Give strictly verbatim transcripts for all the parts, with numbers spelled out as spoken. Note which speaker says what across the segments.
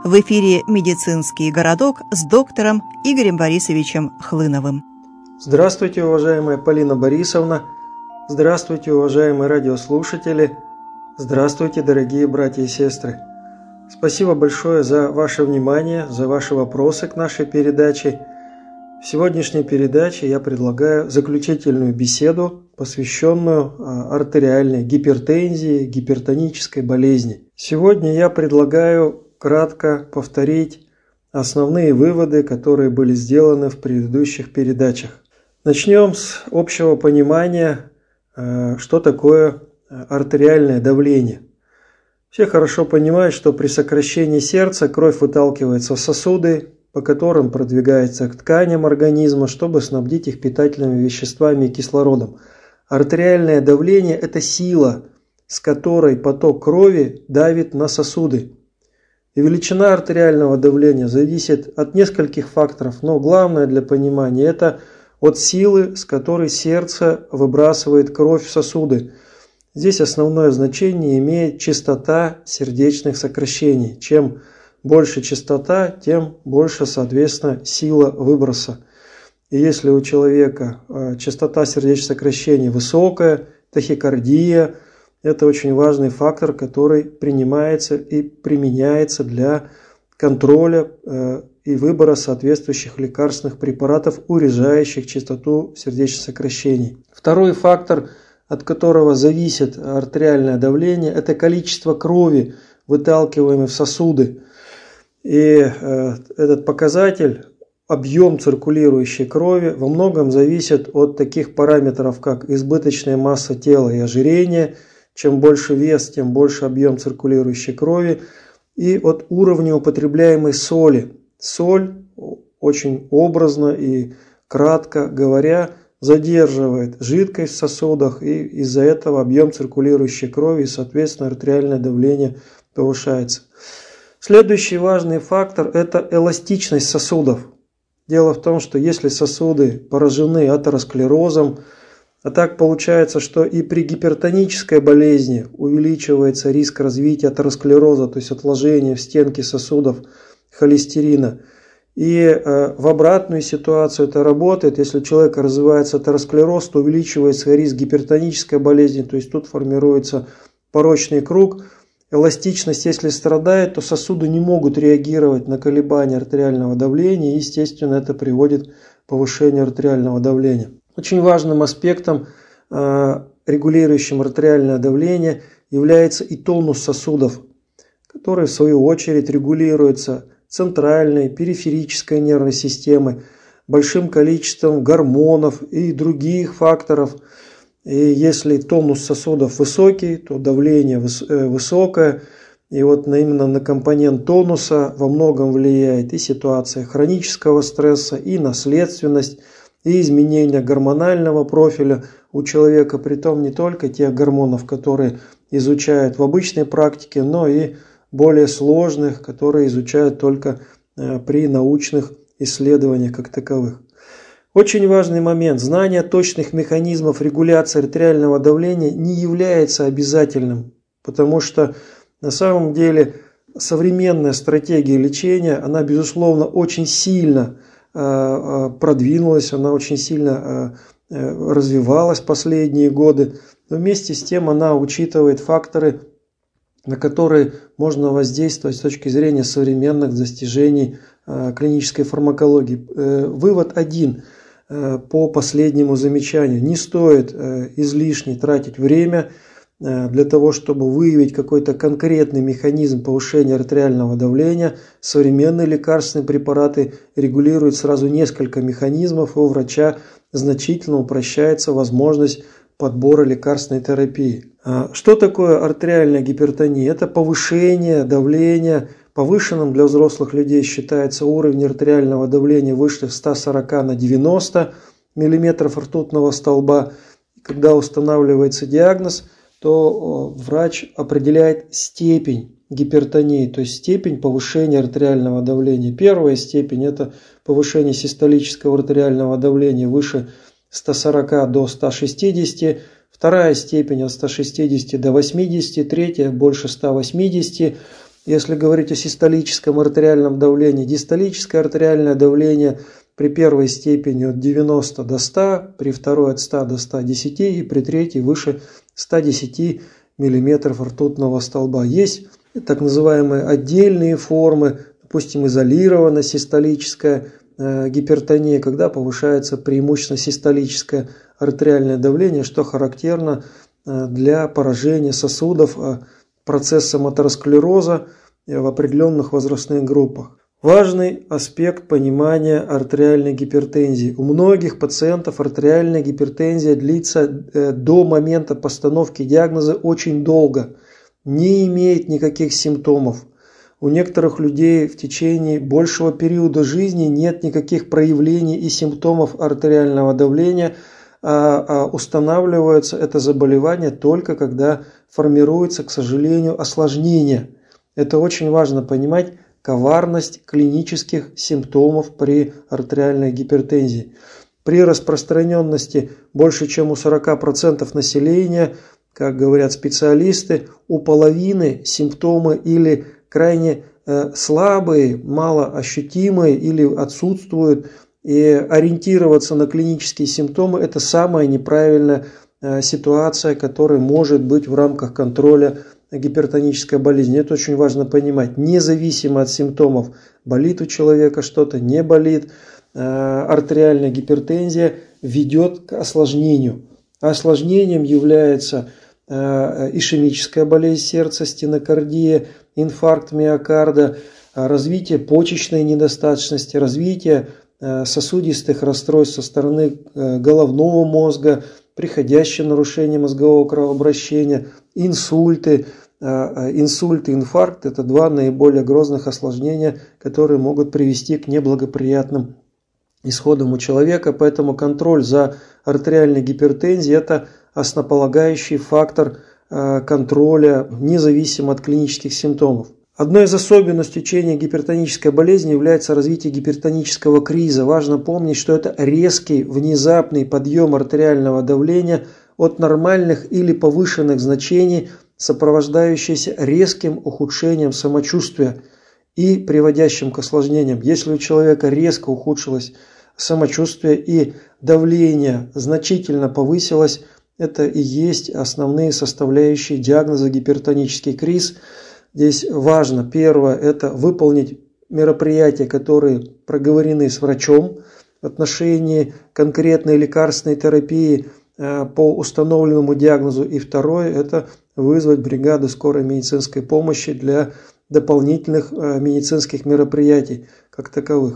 Speaker 1: В эфире «Медицинский городок» с доктором Игорем Борисовичем Хлыновым.
Speaker 2: Здравствуйте, уважаемая Полина Борисовна. Здравствуйте, уважаемые радиослушатели. Здравствуйте, дорогие братья и сестры. Спасибо большое за ваше внимание, за ваши вопросы к нашей передаче. В сегодняшней передаче я предлагаю заключительную беседу, посвященную артериальной гипертензии, гипертонической болезни. Сегодня я предлагаю кратко повторить основные выводы, которые были сделаны в предыдущих передачах. Начнем с общего понимания, что такое артериальное давление. Все хорошо понимают, что при сокращении сердца кровь выталкивается в сосуды, по которым продвигается к тканям организма, чтобы снабдить их питательными веществами и кислородом. Артериальное давление – это сила, с которой поток крови давит на сосуды. И величина артериального давления зависит от нескольких факторов, но главное для понимания – это от силы, с которой сердце выбрасывает кровь в сосуды. Здесь основное значение имеет частота сердечных сокращений. Чем больше частота, тем больше, соответственно, сила выброса. И если у человека частота сердечных сокращений высокая, тахикардия – это очень важный фактор, который принимается и применяется для контроля и выбора соответствующих лекарственных препаратов, урежающих частоту сердечных сокращений. Второй фактор, от которого зависит артериальное давление, это количество крови, выталкиваемой в сосуды. И этот показатель, объем циркулирующей крови, во многом зависит от таких параметров, как избыточная масса тела и ожирение. Чем больше вес, тем больше объем циркулирующей крови. И от уровня употребляемой соли. Соль, очень образно и кратко говоря, задерживает жидкость в сосудах, и из-за этого объем циркулирующей крови и, соответственно, артериальное давление повышается. Следующий важный фактор – это эластичность сосудов. Дело в том, что если сосуды поражены атеросклерозом, а так получается, что и при гипертонической болезни увеличивается риск развития атеросклероза, то есть отложения в стенке сосудов холестерина. И э, в обратную ситуацию это работает. Если у человека развивается атеросклероз, то увеличивается риск гипертонической болезни, то есть тут формируется порочный круг. Эластичность, если страдает, то сосуды не могут реагировать на колебания артериального давления, и, естественно, это приводит к повышению артериального давления. Очень важным аспектом, регулирующим артериальное давление, является и тонус сосудов, который в свою очередь регулируется центральной, периферической нервной системой, большим количеством гормонов и других факторов. И если тонус сосудов высокий, то давление высокое. И вот именно на компонент тонуса во многом влияет и ситуация хронического стресса, и наследственность, и изменение гормонального профиля у человека, притом не только тех гормонов, которые изучают в обычной практике, но и более сложных, которые изучают только при научных исследованиях как таковых. Очень важный момент. Знание точных механизмов регуляции артериального давления не является обязательным, потому что на самом деле современная стратегия лечения, она, безусловно, очень сильно продвинулась, она очень сильно развивалась в последние годы, но вместе с тем она учитывает факторы, на которые можно воздействовать с точки зрения современных достижений клинической фармакологии. Вывод один по последнему замечанию. Не стоит излишне тратить время для того, чтобы выявить какой-то конкретный механизм повышения артериального давления. Современные лекарственные препараты регулируют сразу несколько механизмов, и у врача значительно упрощается возможность подбора лекарственной терапии. Что такое артериальная гипертония? Это повышение давления. Повышенным для взрослых людей считается уровень артериального давления выше ста сорока на девяносто миллиметров ртутного столба. Когда устанавливается диагноз, то врач определяет степень гипертонии, то есть степень повышения артериального давления. Первая степень – это повышение систолического артериального давления выше ста сорока до ста шестидесяти, вторая степень от ста шестидесяти до восьмидесяти, третья больше ста восьмидесяти. Если говорить о систолическом артериальном давлении, диастолическое артериальное давление при первой степени от девяноста до ста, при второй от ста до ста десяти и при третьей выше ста десяти миллиметров ртутного столба. Есть так называемые отдельные формы, допустим, изолированная систолическая э, гипертония, когда повышается преимущественно систолическое артериальное давление, что характерно э, для поражения сосудов э, процессом атеросклероза э, в определенных возрастных группах. Важный аспект понимания артериальной гипертензии. У многих пациентов артериальная гипертензия длится до момента постановки диагноза очень долго, не имеет никаких симптомов. У некоторых людей в течение большего периода жизни нет никаких проявлений и симптомов артериального давления, а устанавливается это заболевание только когда формируется, к сожалению, осложнение. Это очень важно понимать. Коварность клинических симптомов при артериальной гипертензии. При распространенности больше чем у сорока процентов населения, как говорят специалисты, у половины симптомы или крайне э, слабые, малоощутимые или отсутствуют. И ориентироваться на клинические симптомы – это самая неправильная э, ситуация, которая может быть в рамках контроля гипертоническая болезнь. Это очень важно понимать. Независимо от симптомов, болит у человека что-то, не болит, артериальная гипертензия ведет к осложнению. Осложнением является ишемическая болезнь сердца, стенокардия, инфаркт миокарда, развитие почечной недостаточности, развитие сосудистых расстройств со стороны головного мозга, приходящее нарушение мозгового кровообращения, инсульты. Инсульт и инфаркт – это два наиболее грозных осложнения, которые могут привести к неблагоприятным исходам у человека. Поэтому контроль за артериальной гипертензией – это основополагающий фактор контроля, независимо от клинических симптомов. Одной из особенностей течения гипертонической болезни является развитие гипертонического криза. Важно помнить, что это резкий, внезапный подъем артериального давления от нормальных или повышенных значений, сопровождающийся резким ухудшением самочувствия и приводящим к осложнениям. Если у человека резко ухудшилось самочувствие и давление значительно повысилось, это и есть основные составляющие диагноза гипертонический криз. Здесь важно, первое, это выполнить мероприятия, которые проговорены с врачом в отношении конкретной лекарственной терапии по установленному диагнозу. И второе, это вызвать бригаду скорой медицинской помощи для дополнительных медицинских мероприятий как таковых.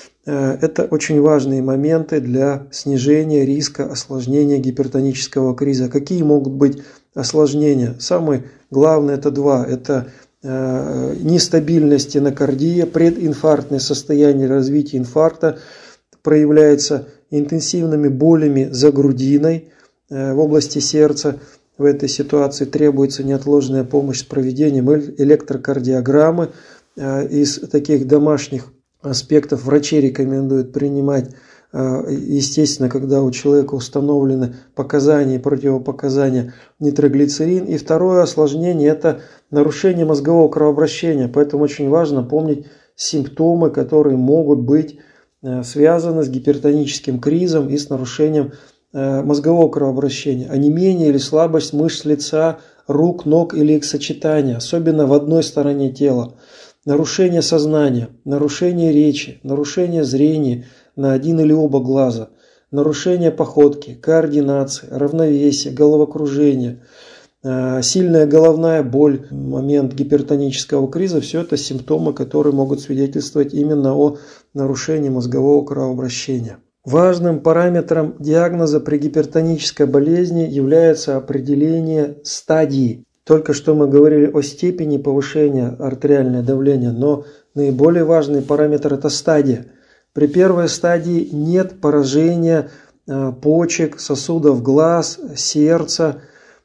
Speaker 2: Это очень важные моменты для снижения риска осложнения гипертонического криза. Какие могут быть осложнения? Самое главное это два. Это нестабильность стенокардия, прединфарктное состояние развития инфаркта, проявляется интенсивными болями за грудиной в области сердца. В этой ситуации требуется неотложная помощь с проведением электрокардиограммы. Из таких домашних аспектов врачи рекомендуют принимать, естественно, когда у человека установлены показания и противопоказания, нитроглицерин. И второе осложнение – это нарушение мозгового кровообращения. Поэтому очень важно помнить симптомы, которые могут быть связаны с гипертоническим кризом и с нарушением мозгового кровообращения. Онемение или слабость мышц лица, рук, ног или их сочетания, особенно в одной стороне тела. Нарушение сознания, нарушение речи, нарушение зрения на один или оба глаза, нарушение походки, координации, равновесия, головокружения, сильная головная боль в момент гипертонического криза – все это симптомы, которые могут свидетельствовать именно о нарушении мозгового кровообращения. Важным параметром диагноза при гипертонической болезни является определение стадии. Только что мы говорили о степени повышения артериального давления, но наиболее важный параметр – это стадия. При первой стадии нет поражения почек, сосудов глаз, сердца.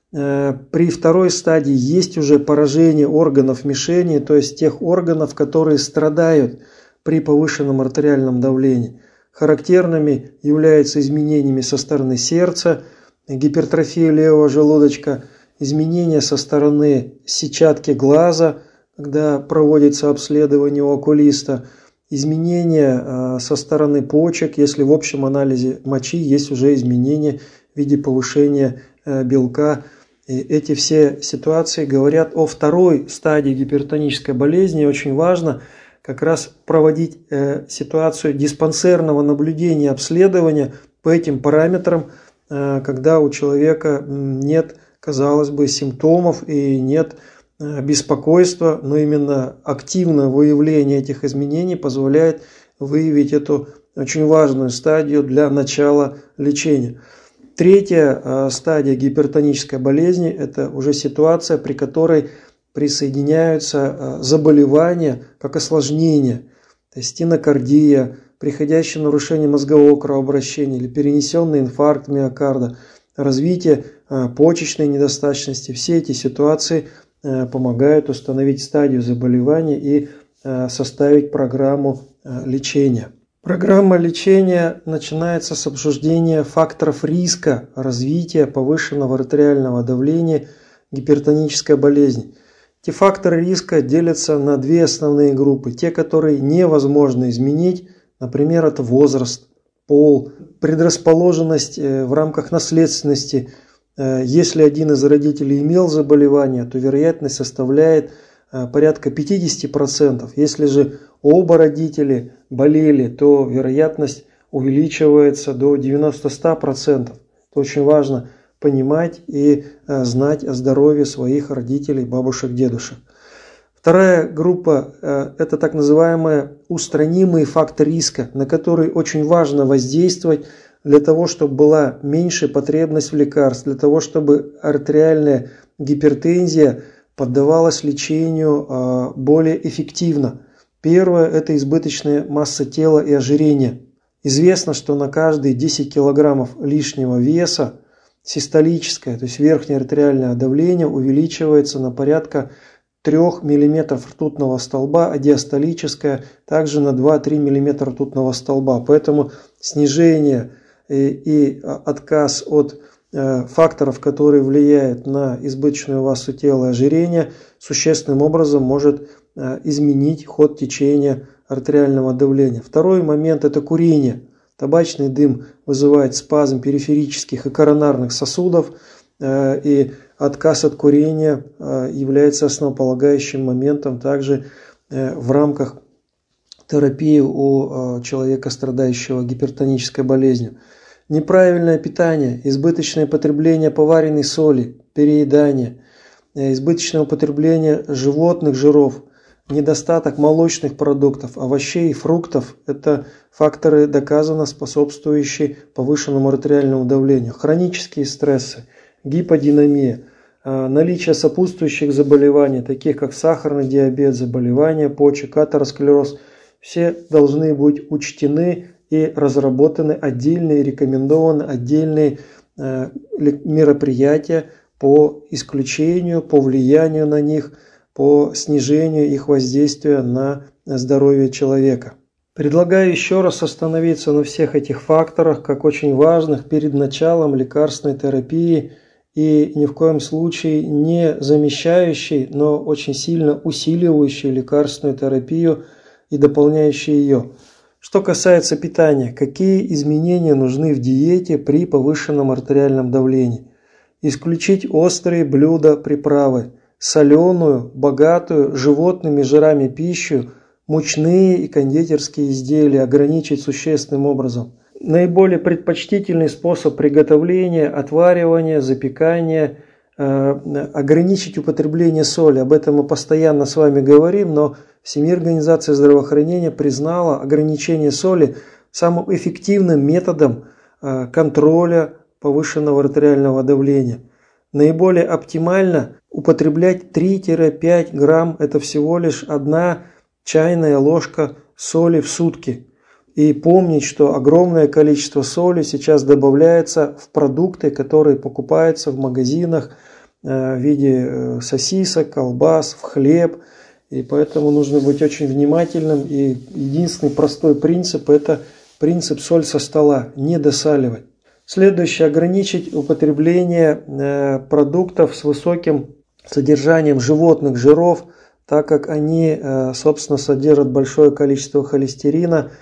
Speaker 2: При второй стадии есть уже поражение органов мишени, то есть тех органов, которые страдают при повышенном артериальном давлении. Характерными являются изменениями со стороны сердца, гипертрофия левого желудочка, изменения со стороны сетчатки глаза, когда проводится обследование у окулиста, изменения со стороны почек, если в общем анализе мочи есть уже изменения в виде повышения белка. И эти все ситуации говорят о второй стадии гипертонической болезни. Очень важно как раз проводить ситуацию диспансерного наблюдения, обследования по этим параметрам, когда у человека нет, казалось бы, симптомов и нет беспокойства, но именно активное выявление этих изменений позволяет выявить эту очень важную стадию для начала лечения. Третья стадия гипертонической болезни – это уже ситуация, при которой присоединяются заболевания как осложнения, то есть стенокардия, приходящее нарушение мозгового кровообращения или перенесенный инфаркт миокарда, развитие почечной недостаточности. Все эти ситуации помогают установить стадию заболевания и составить программу лечения. Программа лечения начинается с обсуждения факторов риска развития повышенного артериального давления гипертонической болезни. Эти факторы риска делятся на две основные группы. Те, которые невозможно изменить, например, это возраст, пол, предрасположенность в рамках наследственности. Если один из родителей имел заболевание, то вероятность составляет порядка пятьдесят процентов. Если же оба родителя болели, то вероятность увеличивается до девяноста процентов. Это очень важно понимать и знать о здоровье своих родителей, бабушек, дедушек. Вторая группа – это так называемые устранимые факторы риска, на которые очень важно воздействовать для того, чтобы была меньшая потребность в лекарствах, для того, чтобы артериальная гипертензия поддавалась лечению более эффективно. Первое – это избыточная масса тела и ожирение. Известно, что на каждые десять килограммов лишнего веса систолическое, то есть верхнее артериальное давление увеличивается на порядка трёх миллиметров ртутного столба, а диастолическое также на два-три миллиметра ртутного столба. Поэтому снижение и, и отказ от э, факторов, которые влияют на избыточную массу тела и ожирение, существенным образом может э, изменить ход течения артериального давления. Второй момент – это курение. Табачный дым вызывает спазм периферических и коронарных сосудов, э, и отказ от курения является основополагающим моментом также в рамках терапии у человека, страдающего гипертонической болезнью. Неправильное питание, избыточное потребление поваренной соли, переедание, избыточное употребление животных жиров, недостаток молочных продуктов, овощей и фруктов – это факторы, доказанно способствующие повышенному артериальному давлению. Хронические стрессы, гиподинамия, наличие сопутствующих заболеваний, таких как сахарный диабет, заболевания почек, атеросклероз, все должны быть учтены и разработаны отдельные, рекомендованы отдельные мероприятия по исключению, по влиянию на них, по снижению их воздействия на здоровье человека. Предлагаю еще раз остановиться на всех этих факторах, как очень важных перед началом лекарственной терапии, и ни в коем случае не замещающий, но очень сильно усиливающий лекарственную терапию и дополняющий ее. Что касается питания, какие изменения нужны в диете при повышенном артериальном давлении? Исключить острые блюда, приправы, соленую, богатую животными жирами пищу, мучные и кондитерские изделия ограничить существенным образом. Наиболее предпочтительный способ приготовления, отваривания, запекания, э, ограничить употребление соли. Об этом мы постоянно с вами говорим, но Всемирная организация здравоохранения признала ограничение соли самым эффективным методом э, контроля повышенного артериального давления. Наиболее оптимально употреблять три-пять грамм, это всего лишь одна чайная ложка соли в сутки. И помнить, что огромное количество соли сейчас добавляется в продукты, которые покупаются в магазинах в виде сосисок, колбас, в хлеб. И поэтому нужно быть очень внимательным. И единственный простой принцип – это принцип соль со стола, не досаливать. Следующее – ограничить употребление продуктов с высоким содержанием животных жиров, так как они, собственно, содержат большое количество холестерина.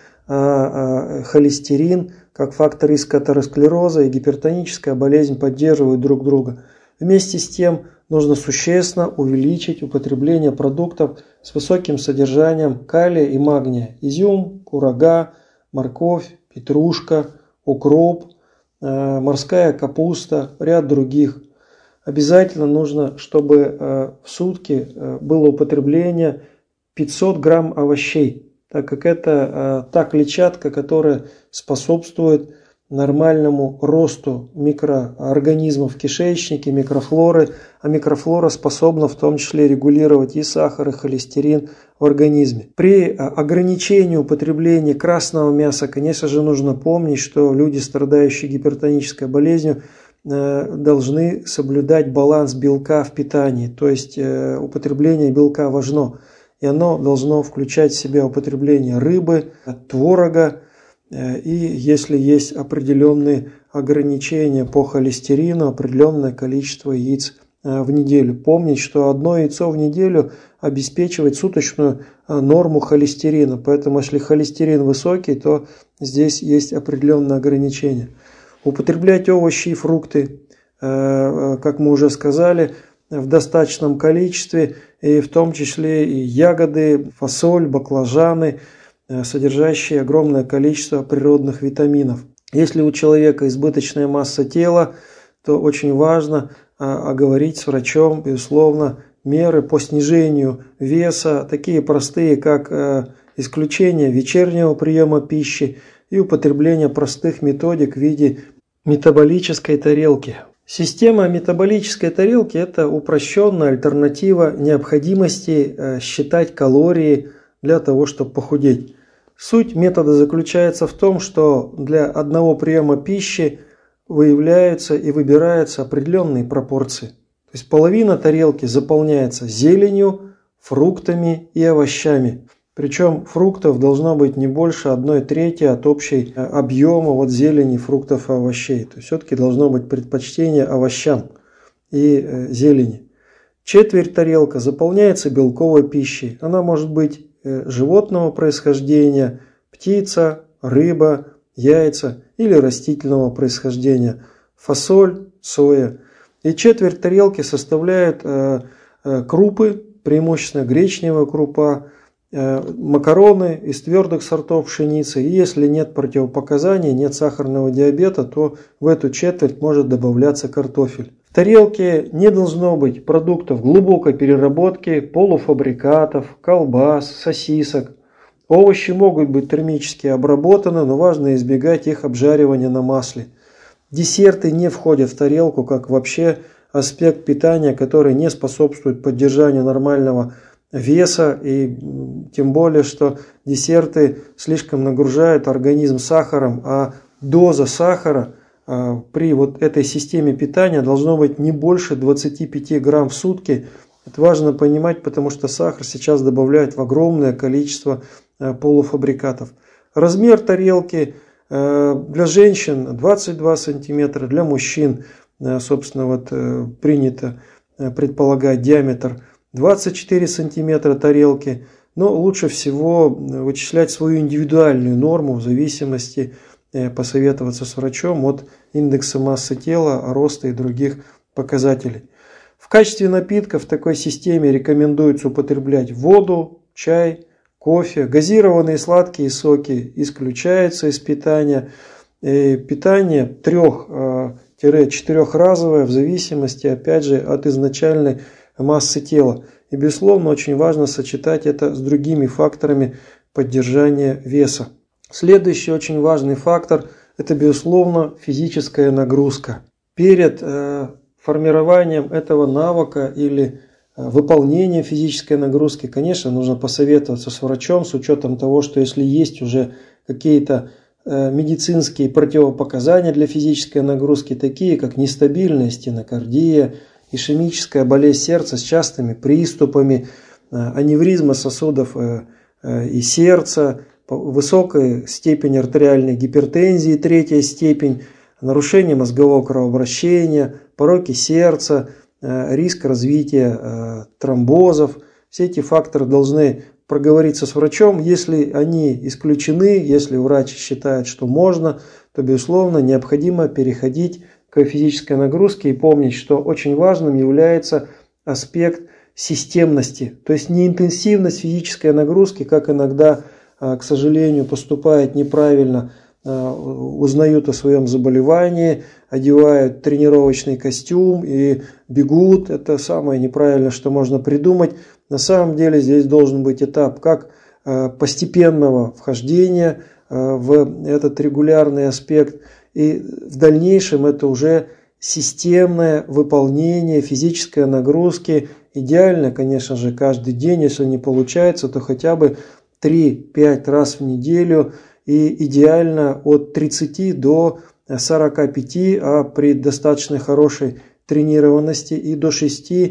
Speaker 2: Холестерин, как фактор риска атеросклероза и гипертоническая болезнь, поддерживают друг друга. Вместе с тем нужно существенно увеличить употребление продуктов с высоким содержанием калия и магния. Изюм, курага, морковь, петрушка, укроп, морская капуста, ряд других. Обязательно нужно, чтобы в сутки было употребление пятьсот грамм овощей, так как это э, та клетчатка, которая способствует нормальному росту микроорганизмов в кишечнике, микрофлоры, а микрофлора способна в том числе регулировать и сахар, и холестерин в организме. При э, ограничении употребления красного мяса, конечно же, нужно помнить, что люди, страдающие гипертонической болезнью, э, должны соблюдать баланс белка в питании, то есть э, употребление белка важно. И оно должно включать в себя употребление рыбы, творога, и если есть определенные ограничения по холестерину, определенное количество яиц в неделю. Помнить, что одно яйцо в неделю обеспечивает суточную норму холестерина, поэтому если холестерин высокий, то здесь есть определенные ограничения. Употреблять овощи и фрукты, как мы уже сказали, в достаточном количестве, и в том числе и ягоды, фасоль, баклажаны, содержащие огромное количество природных витаминов. Если у человека избыточная масса тела, то очень важно оговорить с врачом, безусловно, меры по снижению веса, такие простые, как исключение вечернего приема пищи и употребление простых методик в виде метаболической тарелки. Система метаболической тарелки – это упрощенная альтернатива необходимости считать калории для того, чтобы похудеть. Суть метода заключается в том, что для одного приема пищи выявляются и выбираются определенные пропорции. То есть половина тарелки заполняется зеленью, фруктами и овощами. Причем фруктов должно быть не больше одной трети от общей объема вот зелени, фруктов и овощей. То есть все-таки должно быть предпочтение овощам и зелени. Четверть тарелка заполняется белковой пищей. Она может быть животного происхождения, птица, рыба, яйца или растительного происхождения, фасоль, соя. И четверть тарелки составляют крупы, преимущественно гречневая крупа, макароны из твердых сортов пшеницы. И если нет противопоказаний, нет сахарного диабета, то в эту четверть может добавляться картофель. В тарелке не должно быть продуктов глубокой переработки, полуфабрикатов, колбас, сосисок. Овощи могут быть термически обработаны, но важно избегать их обжаривания на масле. Десерты не входят в тарелку как вообще аспект питания, который не способствует поддержанию нормального веса, и тем более, что десерты слишком нагружают организм сахаром, а доза сахара а, при вот этой системе питания должно быть не больше двадцати пяти грамм в сутки. Это важно понимать, потому что сахар сейчас добавляют в огромное количество а, полуфабрикатов. Размер тарелки а, для женщин двадцать два сантиметра, для мужчин, а, собственно, вот а, принято а, предполагать диаметр двадцать четыре сантиметра тарелки, но лучше всего вычислять свою индивидуальную норму в зависимости, посоветоваться с врачом от индекса массы тела, роста и других показателей. В качестве напитка в такой системе рекомендуется употреблять воду, чай, кофе. Газированные сладкие соки исключаются из питания. И питание трех-четырехразовое в зависимости, опять же, от изначальной массы тела. И, безусловно, очень важно сочетать это с другими факторами поддержания веса. Следующий очень важный фактор – это, безусловно, физическая нагрузка. Перед э, формированием этого навыка или э, выполнением физической нагрузки, конечно, нужно посоветоваться с врачом с учетом того, что если есть уже какие-то э, медицинские противопоказания для физической нагрузки, такие как нестабильная стенокардия, ишемическая болезнь сердца с частыми приступами, аневризма сосудов и сердца, высокая степень артериальной гипертензии, третья степень, нарушение мозгового кровообращения, пороки сердца, риск развития тромбозов. Все эти факторы должны проговориться с врачом. Если они исключены, если врач считает, что можно, то, безусловно, необходимо переходить к физической нагрузке и помнить, что очень важным является аспект системности. То есть не интенсивность физической нагрузки, как иногда, к сожалению, поступает неправильно, узнают о своем заболевании, одевают тренировочный костюм и бегут. Это самое неправильное, что можно придумать. На самом деле здесь должен быть этап как постепенного вхождения в этот регулярный аспект, и в дальнейшем это уже системное выполнение физической нагрузки. Идеально, конечно же, каждый день, если не получается, то хотя бы три-пять раз в неделю, и идеально от тридцати до сорока пяти, а при достаточно хорошей тренированности и до шести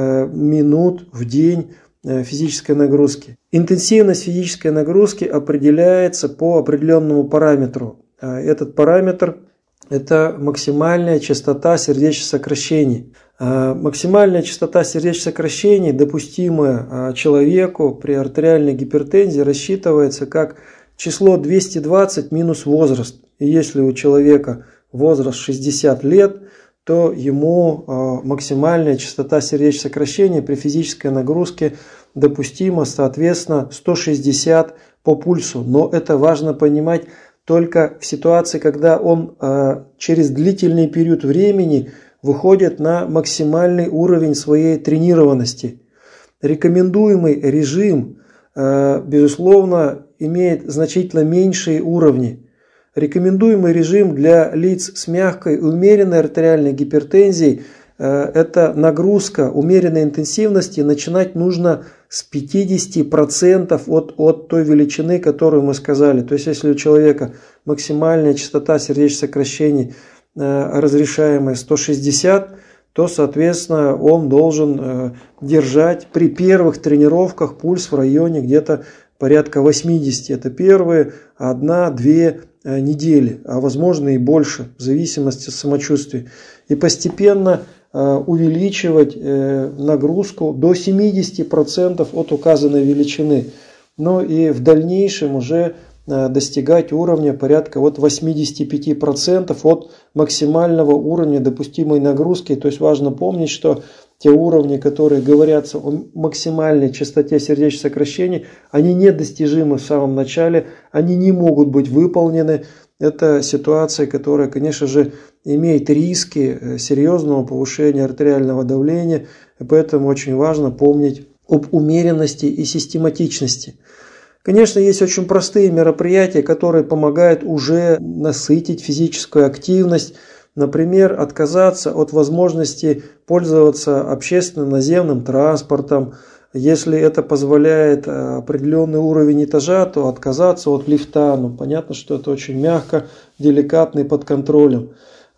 Speaker 2: минут в день физической нагрузки. Интенсивность физической нагрузки определяется по определенному параметру. Этот параметр – это максимальная частота сердечно-сокращений. Максимальная частота сердечно-сокращений, допустимая человеку при артериальной гипертензии, рассчитывается как число двести двадцать минус возраст. И если у человека возраст шестьдесят лет, то ему максимальная частота сердечно-сокращения при физической нагрузке допустима, соответственно, сто шестьдесят по пульсу. Но это важно понимать только в ситуации, когда он через длительный период времени выходит на максимальный уровень своей тренированности. Рекомендуемый режим, безусловно, имеет значительно меньшие уровни. Рекомендуемый режим для лиц с мягкой и умеренной артериальной гипертензией – это нагрузка умеренной интенсивности. Начинать нужно с пятидесяти процентов от, от той величины, которую мы сказали. То есть, если у человека максимальная частота сердечных сокращений разрешаемая сто шестьдесят, то, соответственно, он должен держать при первых тренировках пульс в районе где-то порядка восьмидесяти. Это первые одна-две недели, а возможно и больше, в зависимости от самочувствия. И постепенно увеличивать нагрузку до семидесяти процентов от указанной величины. Ну и в дальнейшем уже достигать уровня порядка от восьмидесяти пяти процентов от максимального уровня допустимой нагрузки. То есть важно помнить, что те уровни, которые говорятся о максимальной частоте сердечных сокращений, они недостижимы в самом начале, они не могут быть выполнены. Это ситуация, которая, конечно же, имеет риски серьезного повышения артериального давления, и поэтому очень важно помнить об умеренности и систематичности. Конечно, есть очень простые мероприятия, которые помогают уже насытить физическую активность. Например, отказаться от возможности пользоваться общественным наземным транспортом. Если это позволяет определенный уровень этажа, то отказаться от лифта. Ну, понятно, что это очень мягко, деликатно и под контролем.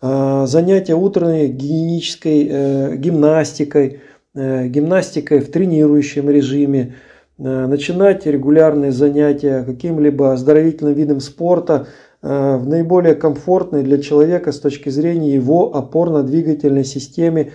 Speaker 2: Занятия утренней гигиенической гимнастикой, гимнастикой в тренирующем режиме. Начинать регулярные занятия каким-либо оздоровительным видом спорта в наиболее комфортной для человека с точки зрения его опорно-двигательной системы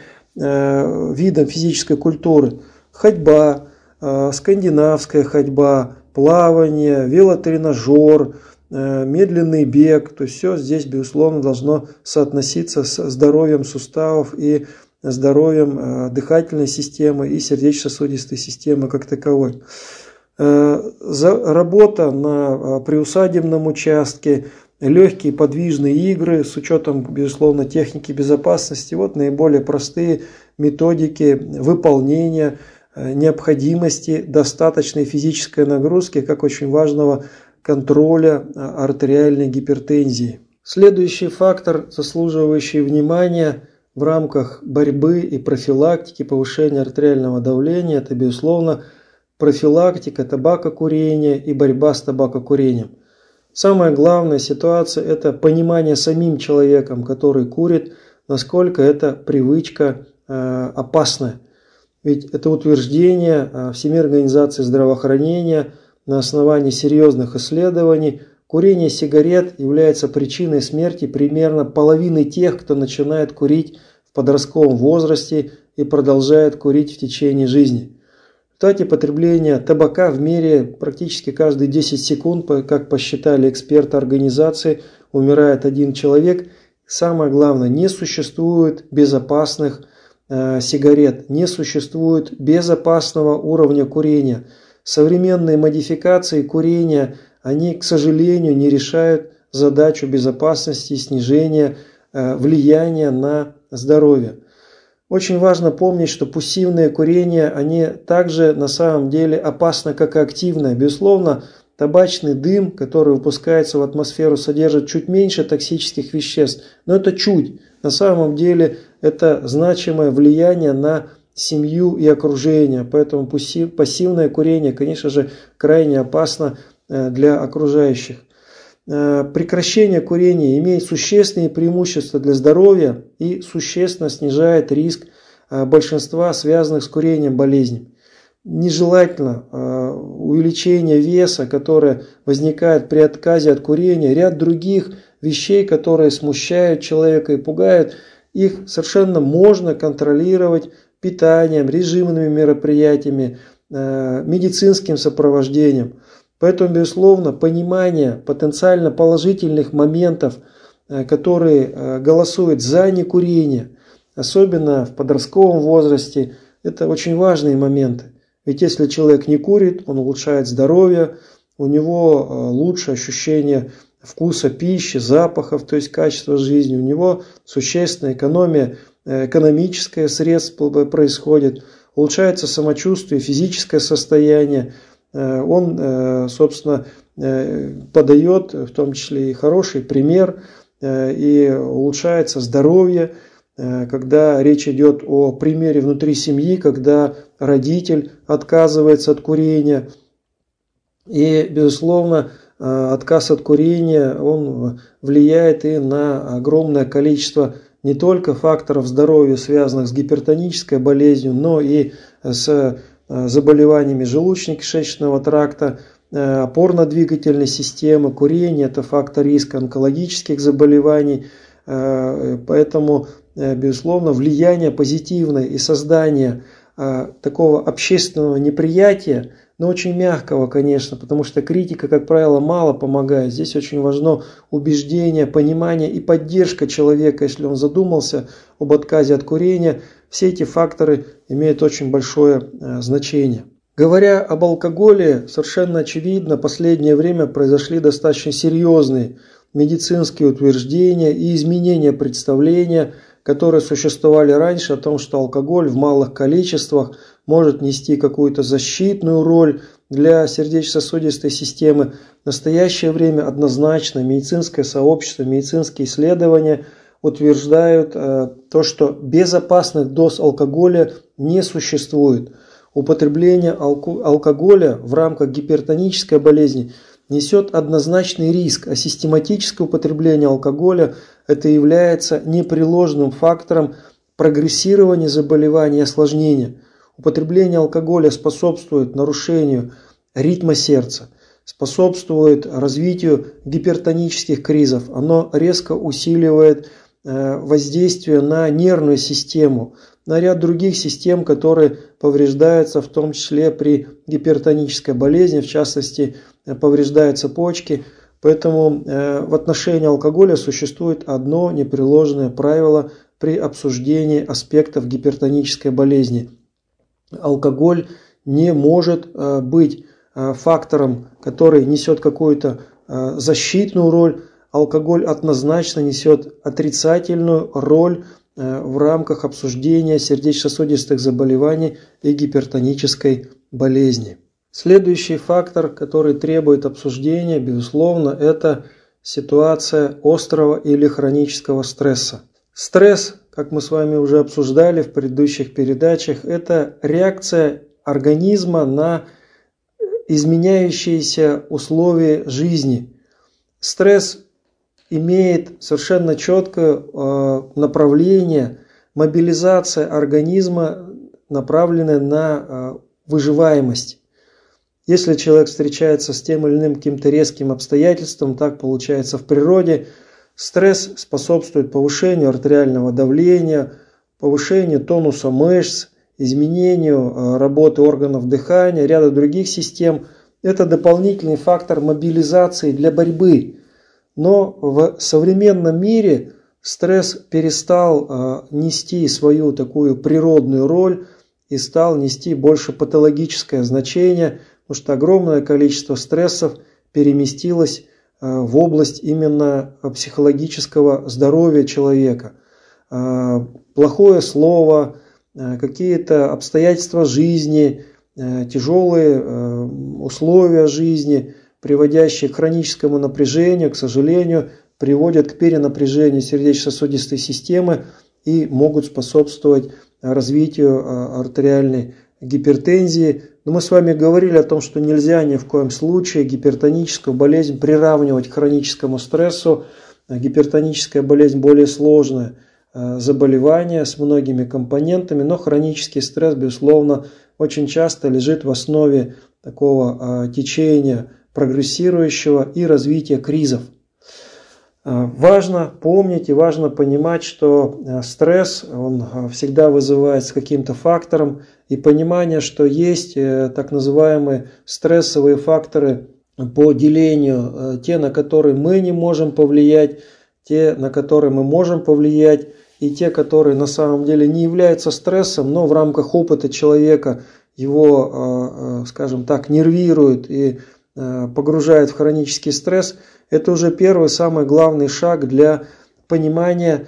Speaker 2: видом физической культуры. Ходьба, скандинавская ходьба, плавание, велотренажер, медленный бег. То есть все здесь, безусловно, должно соотноситься с здоровьем суставов и здоровьем дыхательной системы и сердечно-сосудистой системы как таковой. Работа на приусадебном участке, легкие подвижные игры с учетом, безусловно, техники безопасности. Вот наиболее простые методики выполнения необходимости достаточной физической нагрузки как очень важного контроля артериальной гипертензии. Следующий фактор, заслуживающий внимания в рамках борьбы и профилактики повышения артериального давления, это, безусловно, профилактика табакокурения и борьба с табакокурением. Самая главная ситуация – это понимание самим человеком, который курит, насколько эта привычка э, опасна. Ведь это утверждение Всемирной организации здравоохранения на основании серьезных исследований. Курение сигарет является причиной смерти примерно половины тех, кто начинает курить в подростковом возрасте и продолжает курить в течение жизни. В результате потребления табака в мире практически каждые десять секунд, как посчитали эксперты организации, умирает один человек. Самое главное, не существует безопасных э, сигарет, не существует безопасного уровня курения. Современные модификации курения, они, к сожалению, не решают задачу безопасности и снижения э, влияния на здоровье. Очень важно помнить, что пассивное курение, они также на самом деле опасны, как и активное. Безусловно, табачный дым, который выпускается в атмосферу, содержит чуть меньше токсических веществ, но это чуть. На самом деле это значимое влияние на семью и окружение, поэтому пассивное курение, конечно же, крайне опасно для окружающих. Прекращение курения имеет существенные преимущества для здоровья и существенно снижает риск большинства связанных с курением болезней. Нежелательно увеличение веса, которое возникает при отказе от курения, ряд других вещей, которые смущают человека и пугают, их совершенно можно контролировать питанием, режимными мероприятиями, медицинским сопровождением. Поэтому, безусловно, понимание потенциально положительных моментов, которые голосуют за некурение, особенно в подростковом возрасте, это очень важные моменты. Ведь если человек не курит, он улучшает здоровье, у него лучше ощущение вкуса пищи, запахов, то есть качества жизни, у него существенная экономия, экономическое средств происходит, улучшается самочувствие, физическое состояние. Он, собственно, подает в том числе и хороший пример, и улучшается здоровье, когда речь идет о примере внутри семьи, когда родитель отказывается от курения. И, безусловно, отказ от курения, он влияет и на огромное количество не только факторов здоровья, связанных с гипертонической болезнью, но и с заболеваниями желудочно-кишечного тракта, опорно-двигательной системы. Курение – это фактор риска онкологических заболеваний. Поэтому, безусловно, влияние позитивное и создание такого общественного неприятия, но очень мягкого, конечно, потому что критика, как правило, мало помогает. Здесь очень важно убеждение, понимание и поддержка человека, если он задумался об отказе от курения. Все эти факторы имеют очень большое значение. Говоря об алкоголе, совершенно очевидно, в последнее время произошли достаточно серьезные медицинские утверждения и изменения представления, которые существовали раньше о том, что алкоголь в малых количествах может нести какую-то защитную роль для сердечно-сосудистой системы. В настоящее время однозначно медицинское сообщество, медицинские исследования утверждают э, то, что безопасных доз алкоголя не существует. Употребление алко- алкоголя в рамках гипертонической болезни несет однозначный риск, а систематическое употребление алкоголя это является непреложным фактором прогрессирования заболеваний и осложнения. Употребление алкоголя способствует нарушению ритма сердца, способствует развитию гипертонических кризов, оно резко усиливает воздействие на нервную систему, на ряд других систем, которые повреждаются, в том числе при гипертонической болезни, в частности, повреждаются почки. Поэтому в отношении алкоголя существует одно непреложное правило при обсуждении аспектов гипертонической болезни. Алкоголь не может быть фактором, который несет какую-то защитную роль. Алкоголь однозначно несет отрицательную роль в рамках обсуждения сердечно-сосудистых заболеваний и гипертонической болезни. Следующий фактор, который требует обсуждения, безусловно, это ситуация острого или хронического стресса. Стресс, как мы с вами уже обсуждали в предыдущих передачах, это реакция организма на изменяющиеся условия жизни. Стресс имеет совершенно четкое направление, мобилизация организма, направленная на выживаемость. Если человек встречается с тем или иным каким-то резким обстоятельством, так получается в природе, стресс способствует повышению артериального давления, повышению тонуса мышц изменению работы органов дыхания, ряда других систем. Это дополнительный фактор мобилизации для борьбы. Но в современном мире стресс перестал нести свою такую природную роль и стал нести больше патологическое значение, потому что огромное количество стрессов переместилось в область именно психологического здоровья человека. Плохое слово, какие-то обстоятельства жизни, тяжелые условия жизни, приводящие к хроническому напряжению, к сожалению, приводят к перенапряжению сердечно-сосудистой системы и могут способствовать развитию артериальной гипертензии. Но мы с вами говорили о том, что нельзя ни в коем случае гипертоническую болезнь приравнивать к хроническому стрессу. Гипертоническая болезнь более сложное заболевание с многими компонентами, но хронический стресс, безусловно, очень часто лежит в основе такого течения прогрессирующего и развития кризов. Важно помнить и важно понимать, что стресс он всегда вызывается каким-то фактором, и понимание, что есть так называемые стрессовые факторы по делению, те, на которые мы не можем повлиять, те, на которые мы можем повлиять, и те, которые на самом деле не являются стрессом, но в рамках опыта человека его, скажем так, нервируют и погружают в хронический стресс. Это уже первый, самый главный шаг для понимания,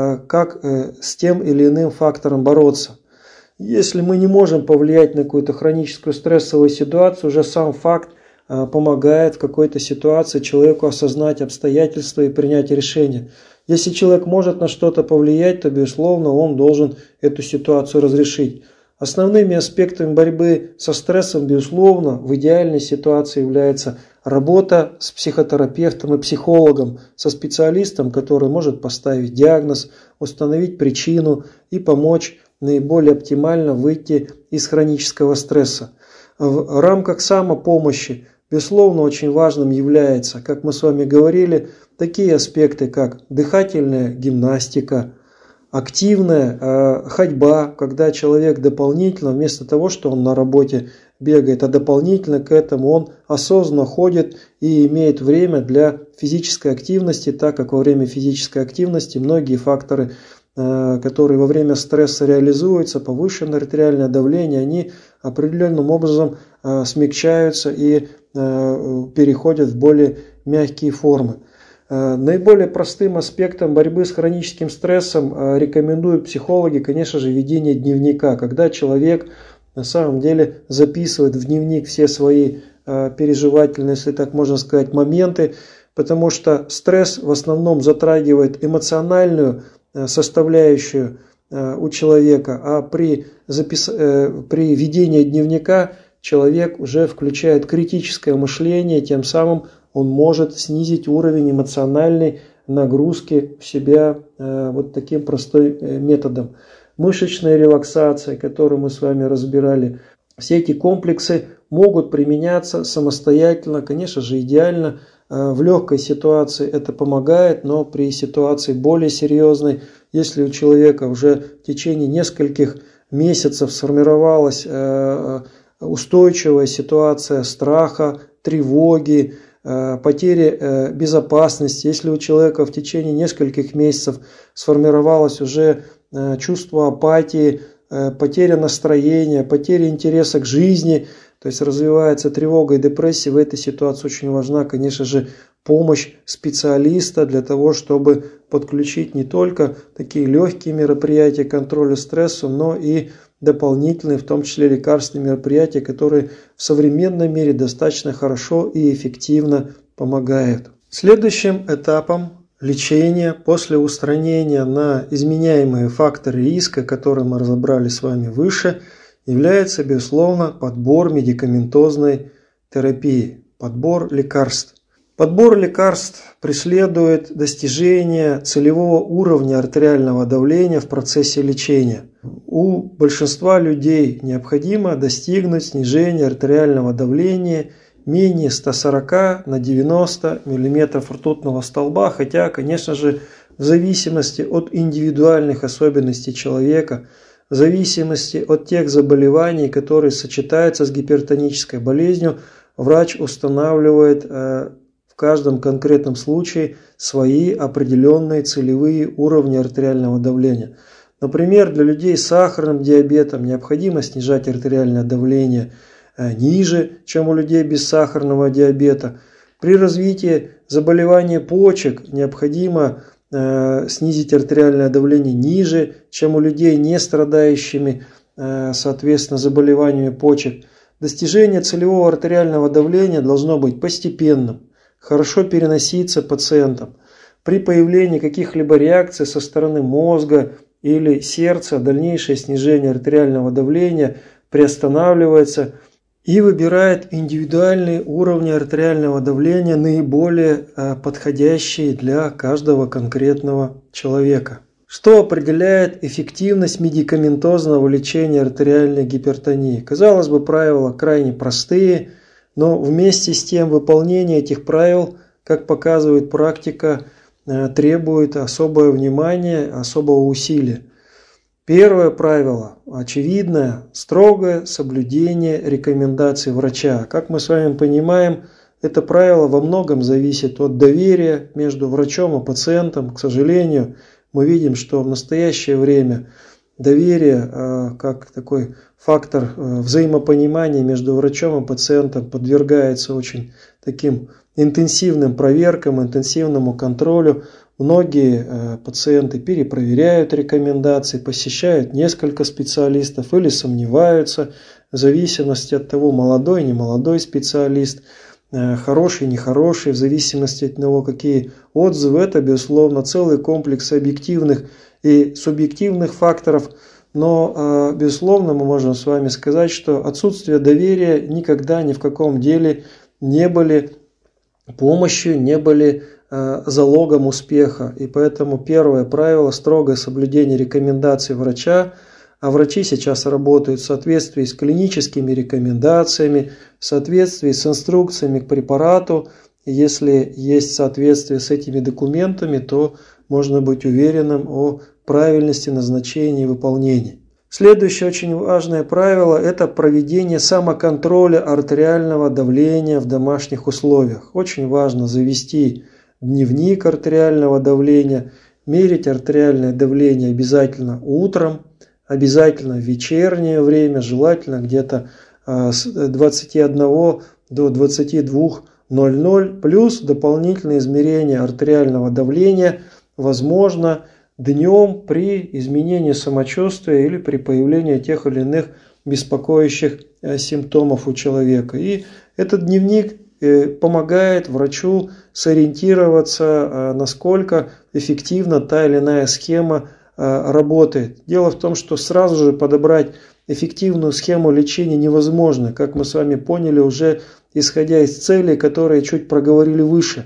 Speaker 2: как с тем или иным фактором бороться. Если мы не можем повлиять на какую-то хроническую стрессовую ситуацию, уже сам факт помогает в какой-то ситуации человеку осознать обстоятельства и принять решение. Если человек может на что-то повлиять, то, безусловно, он должен эту ситуацию разрешить. Основными аспектами борьбы со стрессом, безусловно, в идеальной ситуации является работа с психотерапевтом и психологом, со специалистом, который может поставить диагноз, установить причину и помочь наиболее оптимально выйти из хронического стресса. В рамках самопомощи, безусловно, очень важным является, как мы с вами говорили, такие аспекты, как дыхательная гимнастика, активная э, ходьба, когда человек дополнительно, вместо того, что он на работе бегает, а дополнительно к этому он осознанно ходит и имеет время для физической активности, так как во время физической активности многие факторы, э, которые во время стресса реализуются, повышенное артериальное давление, они определенным образом э, смягчаются и э, переходят в более мягкие формы. Наиболее простым аспектом борьбы с хроническим стрессом рекомендуют психологи, конечно же, ведение дневника, когда человек на самом деле записывает в дневник все свои переживательные, если так можно сказать, моменты, потому что стресс в основном затрагивает эмоциональную составляющую у человека, а при, запис... при ведении дневника человек уже включает критическое мышление, тем самым он может снизить уровень эмоциональной нагрузки в себя э, вот таким простым э, методом. Мышечная релаксация, которую мы с вами разбирали, все эти комплексы могут применяться самостоятельно, конечно же, идеально. Э, в легкой ситуации это помогает, но при ситуации более серьезной, если у человека уже в течение нескольких месяцев сформировалась э, устойчивая ситуация страха, тревоги, потери безопасности, если у человека в течение нескольких месяцев сформировалось уже чувство апатии, потеря настроения, потеря интереса к жизни, то есть развивается тревога и депрессия, в этой ситуации очень важна, конечно же, помощь специалиста для того, чтобы подключить не только такие легкие мероприятия контроля стресса, но и дополнительные, в том числе лекарственные мероприятия, которые в современном мире достаточно хорошо и эффективно помогают. Следующим этапом лечения после устранения на изменяемые факторы риска, которые мы разобрали с вами выше, является, безусловно, подбор медикаментозной терапии, подбор лекарств. Подбор лекарств преследует достижение целевого уровня артериального давления в процессе лечения. У большинства людей необходимо достигнуть снижения артериального давления менее ста сорока на девяносто миллиметров ртутного столба, хотя, конечно же, в зависимости от индивидуальных особенностей человека, В зависимости от тех заболеваний, которые сочетаются с гипертонической болезнью, врач устанавливает э, в каждом конкретном случае свои определенные целевые уровни артериального давления. Например, для людей с сахарным диабетом необходимо снижать артериальное давление э, ниже, чем у людей без сахарного диабета. При развитии заболевания почек необходимо э, снизить артериальное давление ниже, чем у людей, не страдающими, э, соответственно, заболеваниями почек. Достижение целевого артериального давления должно быть постепенным, хорошо переноситься пациентам. При появлении каких-либо реакций со стороны мозга или сердца дальнейшее снижение артериального давления приостанавливается и выбирает индивидуальные уровни артериального давления, наиболее подходящие для каждого конкретного человека. Что определяет эффективность медикаментозного лечения артериальной гипертонии? Казалось бы, правила крайне простые, но вместе с тем выполнение этих правил, как показывает практика, требует особое внимание, особого усилия. Первое правило очевидное – строгое соблюдение рекомендаций врача. Как мы с вами понимаем, это правило во многом зависит от доверия между врачом и пациентом. К сожалению, мы видим, что в настоящее время доверие как такой фактор взаимопонимания между врачом и пациентом подвергается очень таким интенсивным проверкам, интенсивному контролю. Многие пациенты перепроверяют рекомендации, посещают несколько специалистов или сомневаются в зависимости от того, молодой, не молодой специалист, хороший, нехороший, в зависимости от того, какие отзывы. Это, безусловно, целый комплекс объективных и субъективных факторов. Но, безусловно, мы можем с вами сказать, что отсутствие доверия никогда ни в каком деле не были помощью, не были залогом успеха. И поэтому первое правило – строгое соблюдение рекомендаций врача. А врачи сейчас работают в соответствии с клиническими рекомендациями, в соответствии с инструкциями к препарату. И если есть соответствие с этими документами, то можно быть уверенным о правильности назначения и выполнения. Следующее очень важное правило – это проведение самоконтроля артериального давления в домашних условиях. Очень важно завести дневник артериального давления, мерить артериальное давление обязательно утром, обязательно в вечернее время, желательно где-то с двадцати одного до двадцати двух ноль ноль, плюс дополнительное измерение артериального давления возможно днем при изменении самочувствия или при появлении тех или иных беспокоящих симптомов у человека. И этот дневник помогает врачу сориентироваться, насколько эффективно та или иная схема работает. Дело в том, что сразу же подобрать эффективную схему лечения невозможно, как мы с вами поняли уже, исходя из целей, которые чуть проговорили выше.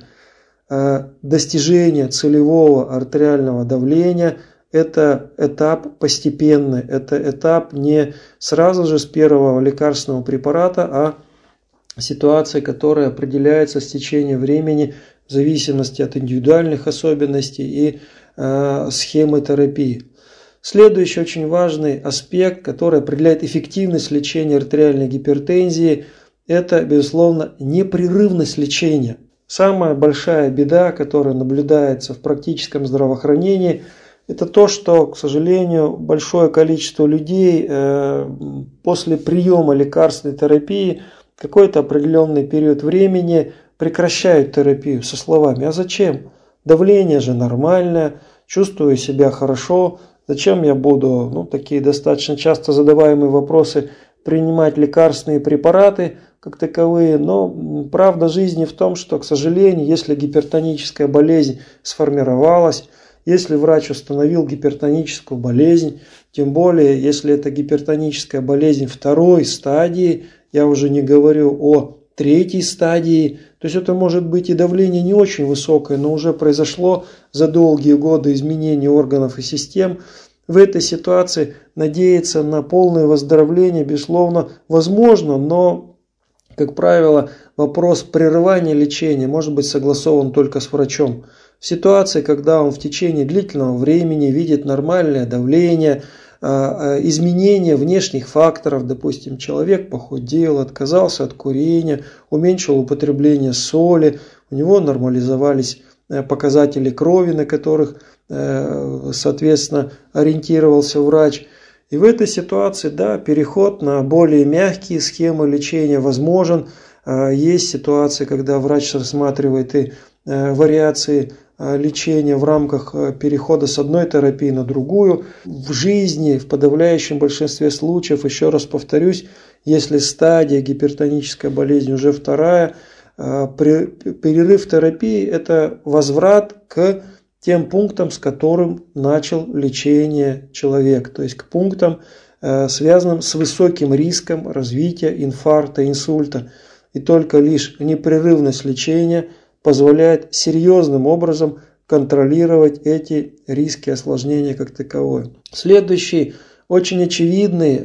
Speaker 2: Достижение целевого артериального давления – это этап постепенный, это этап не сразу же с первого лекарственного препарата, а ситуация, которая определяется с течением времени в зависимости от индивидуальных особенностей и э, схемы терапии. Следующий очень важный аспект, который определяет эффективность лечения артериальной гипертензии, это, безусловно, непрерывность лечения. Самая большая беда, которая наблюдается в практическом здравоохранении, это то, что, к сожалению, большое количество людей э, после приема лекарственной терапии какой-то определенный период времени прекращают терапию со словами: «А зачем? Давление же нормальное, чувствую себя хорошо, зачем я буду?» Ну, такие достаточно часто задаваемые вопросы, принимать лекарственные препараты как таковые. Но правда жизни в том, что, к сожалению, если гипертоническая болезнь сформировалась, если врач установил гипертоническую болезнь, тем более, если это гипертоническая болезнь второй стадии, я уже не говорю о третьей стадии, то есть это может быть и давление не очень высокое, но уже произошло за долгие годы изменение органов и систем. В этой ситуации надеяться на полное выздоровление, безусловно, возможно, но, как правило, вопрос прерывания лечения может быть согласован только с врачом. В ситуации, когда он в течение длительного времени видит нормальное давление, изменения внешних факторов. Допустим, человек похудел, отказался от курения, уменьшил употребление соли, у него нормализовались показатели крови, на которых, соответственно, ориентировался врач. И в этой ситуации, да, переход на более мягкие схемы лечения возможен. Есть ситуации, когда врач рассматривает и вариации лечения в рамках перехода с одной терапии на другую. В жизни, в подавляющем большинстве случаев, еще раз повторюсь, если стадия гипертонической болезни уже вторая, перерыв терапии – это возврат к тем пунктам, с которым начал лечение человек, то есть к пунктам, связанным с высоким риском развития инфаркта, инсульта. И только лишь непрерывность лечения позволяет серьезным образом контролировать эти риски осложнения как таковое. Следующий очень очевидный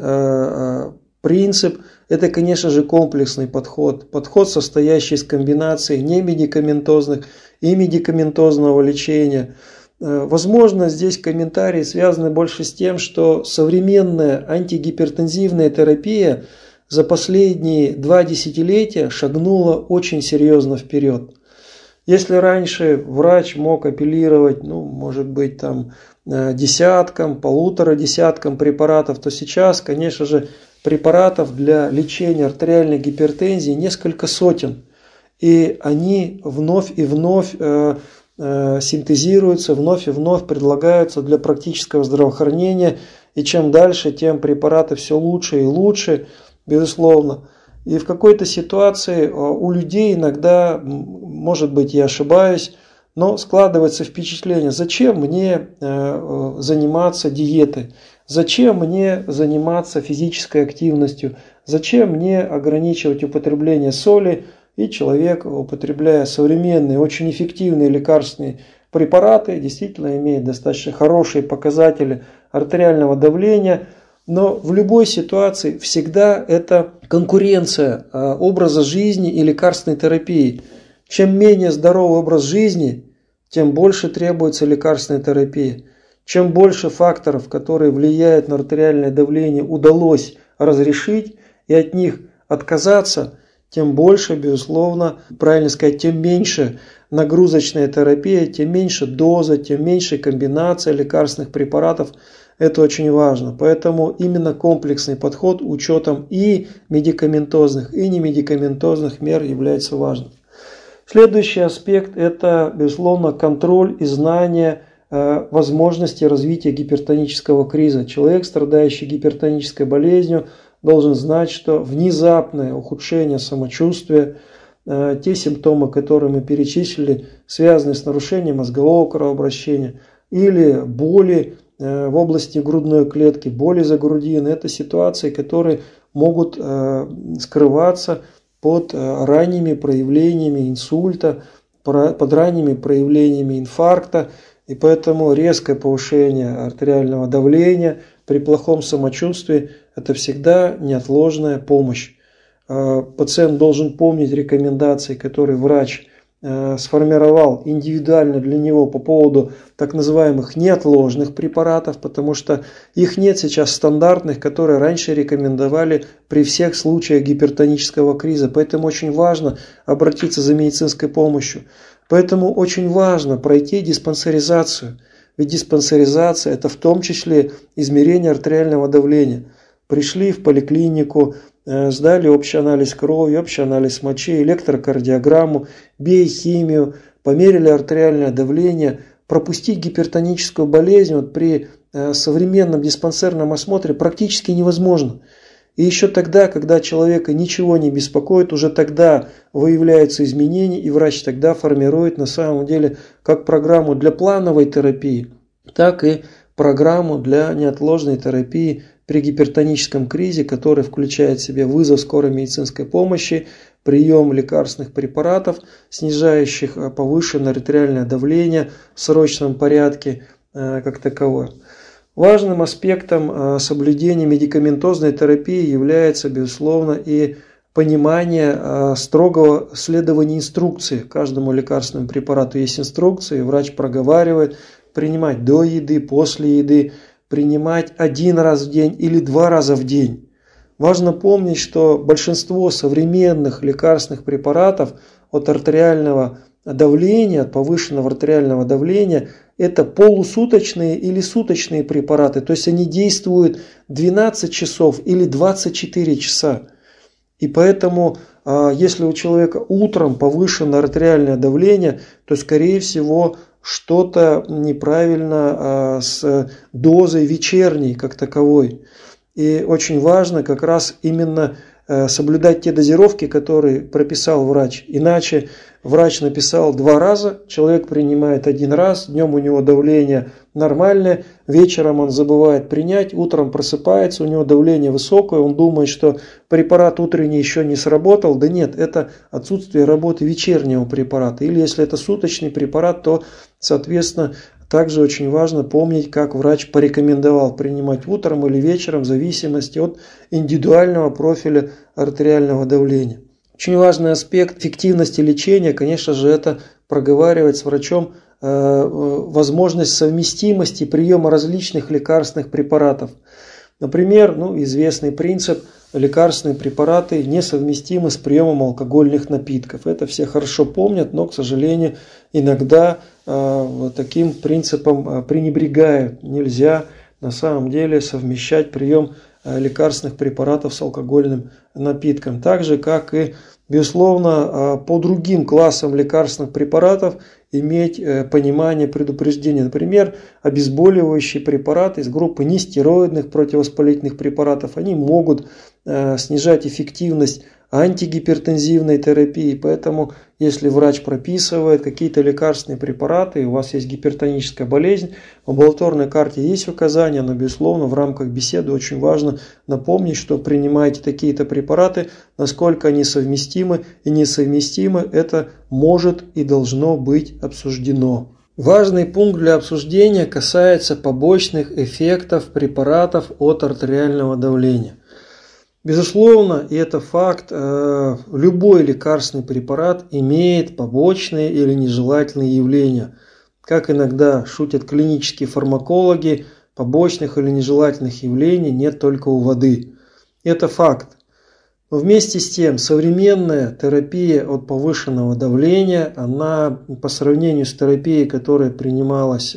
Speaker 2: э, принцип – это, конечно же, комплексный подход. Подход, состоящий из комбинации немедикаментозных и медикаментозного лечения. Э, возможно, здесь комментарии связаны больше с тем, что современная антигипертензивная терапия за последние два десятилетия шагнула очень серьезно вперед. Если раньше врач мог апеллировать, ну, может быть, там, десяткам, полутора десяткам препаратов, то сейчас, конечно же, препаратов для лечения артериальной гипертензии несколько сотен. И они вновь и вновь э, э, синтезируются, вновь и вновь предлагаются для практического здравоохранения. И чем дальше, тем препараты все лучше и лучше, безусловно. И в какой-то ситуации у людей иногда, может быть, я ошибаюсь, но складывается впечатление, зачем мне заниматься диетой, зачем мне заниматься физической активностью, зачем мне ограничивать употребление соли, и человек, употребляя современные, очень эффективные лекарственные препараты, действительно имеет достаточно хорошие показатели артериального давления. Но в любой ситуации всегда это конкуренция образа жизни и лекарственной терапии. Чем менее здоровый образ жизни, тем больше требуется лекарственной терапии. Чем больше факторов, которые влияют на артериальное давление, удалось разрешить и от них отказаться, тем больше, безусловно, правильно сказать, тем меньше нагрузочная терапия, тем меньше доза, тем меньше комбинация лекарственных препаратов. Это очень важно. Поэтому именно комплексный подход учетом и медикаментозных, и немедикаментозных мер является важным. Следующий аспект – это, безусловно, контроль и знание э, возможности развития гипертонического криза. Человек, страдающий гипертонической болезнью, должен знать, что внезапное ухудшение самочувствия, э, те симптомы, которые мы перечислили, связаны с нарушением мозгового кровообращения или боли в области грудной клетки, боли за грудиной. Это ситуации, которые могут скрываться под ранними проявлениями инсульта, под ранними проявлениями инфаркта. И поэтому резкое повышение артериального давления при плохом самочувствии – это всегда неотложная помощь. Пациент должен помнить рекомендации, которые врач сформировал индивидуально для него по поводу так называемых неотложных препаратов, потому что их нет сейчас стандартных, которые раньше рекомендовали при всех случаях гипертонического криза. Поэтому очень важно обратиться за медицинской помощью. Поэтому очень важно пройти диспансеризацию. Ведь диспансеризация – это в том числе измерение артериального давления. Пришли в поликлинику, сдали общий анализ крови, общий анализ мочи, электрокардиограмму, биохимию, померили артериальное давление. Пропустить гипертоническую болезнь вот при современном диспансерном осмотре практически невозможно. И еще тогда, когда человека ничего не беспокоит, уже тогда выявляются изменения, и врач тогда формирует на самом деле как программу для плановой терапии, так и программу для неотложной терапии при гипертоническом кризе, который включает в себя вызов скорой медицинской помощи, прием лекарственных препаратов, снижающих повышенное артериальное давление в срочном порядке как таковое. Важным аспектом соблюдения медикаментозной терапии является, безусловно, и понимание строгого следования инструкции. Каждому лекарственному препарату есть инструкции, врач проговаривает, принимать до еды, после еды, принимать один раз в день или два раза в день. Важно помнить, что большинство современных лекарственных препаратов от артериального давления, от повышенного артериального давления, это полусуточные или суточные препараты. То есть они действуют двенадцать часов или двадцать четыре часа. И поэтому, если у человека утром повышено артериальное давление, то, скорее всего, что-то неправильно с дозой вечерней как таковой. И очень важно как раз именно соблюдать те дозировки, которые прописал врач. Иначе врач написал два раза, человек принимает один раз, днем у него давление нормальное, вечером он забывает принять, утром просыпается, у него давление высокое, он думает, что препарат утренний еще не сработал. Да нет, это отсутствие работы вечернего препарата. Или если это суточный препарат, то, соответственно, также очень важно помнить, как врач порекомендовал принимать утром или вечером в зависимости от индивидуального профиля артериального давления. Очень важный аспект эффективности лечения, конечно же, это проговаривать с врачом э, возможность совместимости приема различных лекарственных препаратов. Например, ну, известный принцип: лекарственные препараты несовместимы с приемом алкогольных напитков. Это все хорошо помнят, но, к сожалению, иногда э, таким принципом пренебрегают. Нельзя на самом деле совмещать прием э, лекарственных препаратов с алкогольным напитком. Так же, как и, безусловно, э, по другим классам лекарственных препаратов иметь э, понимание, предупреждение. Например, обезболивающие препараты из группы нестероидных противовоспалительных препаратов, они могут э, снижать эффективность антигипертензивной терапии. Поэтому, если врач прописывает какие-то лекарственные препараты, и у вас есть гипертоническая болезнь, в амбулаторной карте есть указания, но, безусловно, в рамках беседы очень важно напомнить, что принимаете такие-то препараты, насколько они совместимы и несовместимы, это может и должно быть обсуждено. Важный пункт для обсуждения касается побочных эффектов препаратов от артериального давления. Безусловно, и это факт, любой лекарственный препарат имеет побочные или нежелательные явления. Как иногда шутят клинические фармакологи, побочных или нежелательных явлений нет только у воды. Это факт. Но вместе с тем, современная терапия от повышенного давления, она по сравнению с терапией, которая принималась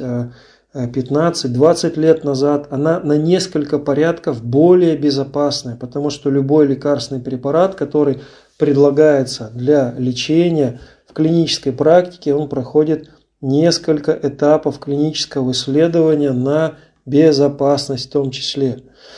Speaker 2: пятнадцать-двадцать лет назад, она на несколько порядков более безопасная, потому что любой лекарственный препарат, который предлагается для лечения в клинической практике, он проходит несколько этапов клинического исследования на безопасность в том числе.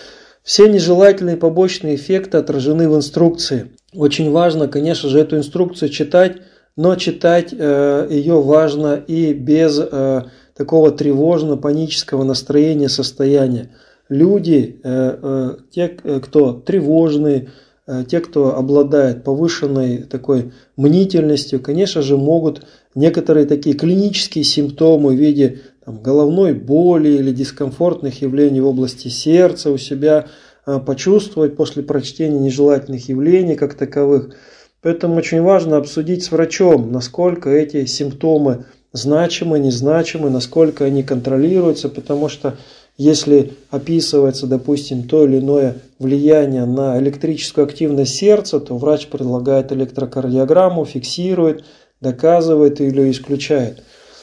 Speaker 2: Все нежелательные побочные эффекты отражены в инструкции. Очень важно, конечно же, эту инструкцию читать, но читать э, ее важно и без э, такого тревожно-панического настроения, состояния. Люди, э, э, те, кто тревожные, э, те, кто обладает повышенной такой мнительностью, конечно же, могут некоторые такие клинические симптомы в виде там, головной боли или дискомфортных явлений в области сердца у себя э, почувствовать после прочтения нежелательных явлений как таковых. Поэтому очень важно обсудить с врачом, насколько эти симптомы значимы, незначимы, насколько они контролируются, потому что если описывается, допустим, то или иное влияние на электрическую активность сердца, то врач предлагает электрокардиограмму, фиксирует, доказывает или исключает.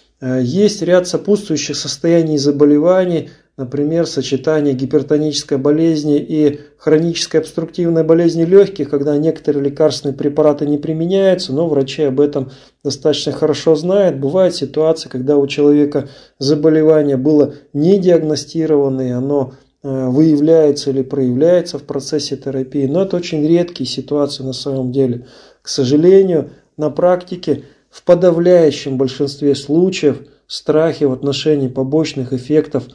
Speaker 2: Есть ряд сопутствующих состояний и заболеваний, например, сочетание гипертонической болезни и хронической обструктивной болезни легких, когда некоторые лекарственные препараты не применяются, но врачи об этом достаточно хорошо знают. Бывают ситуации, когда у человека заболевание было не диагностировано, и оно выявляется или проявляется в процессе терапии, но это очень редкие ситуации на самом деле. К сожалению, на практике в подавляющем большинстве случаев страхи в отношении побочных эффектов